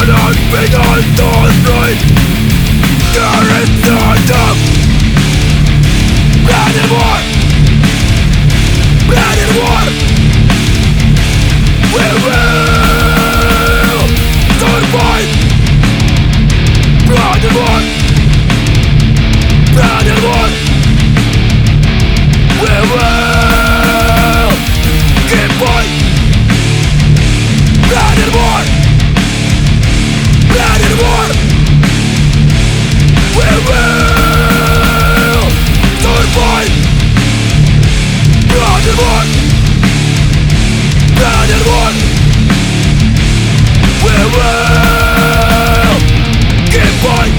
cannot be done to street. There is no time. Blood and war. Blood and war. We will survive. Blood and war. Blood and war. We will keep fighting. Blood and war. Blood and war. We will survive. Blood and war. Blood and war. We will keep fighting.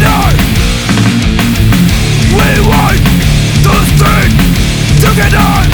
Together!